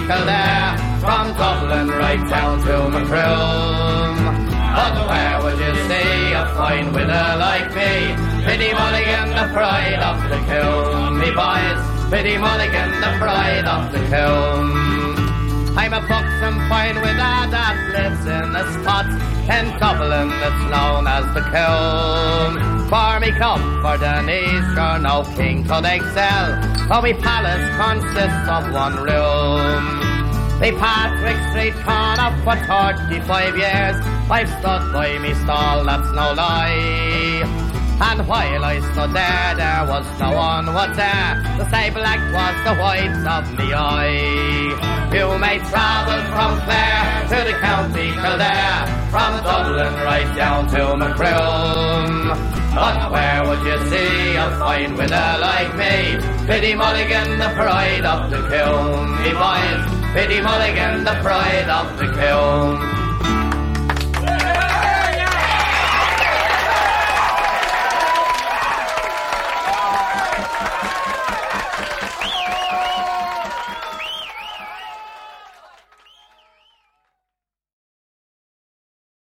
Kildare, from Dublin right down to Macroom. But where would you see a fine winner like me? Biddy Mulligan, the pride of the kiln, me boys. Biddy Mulligan, the pride of the kiln. I'm a buxom fine winner that lives in a spot in Dublin that's known as the kiln. For me comfort and ease, sure no king could excel, for me palace consists of one room. The Patrick Street corner for 35 years, I've stood by me stall, that's no lie. And while I stood there was no one was there to say black was the white of me eye. You may travel from Clare to the county Kildare, from Dublin right down to Macroom. But where would you see a fine winner like me? Biddy Mulligan, the pride of the kiln, me boys. Biddy Mulligan, the pride of the kiln.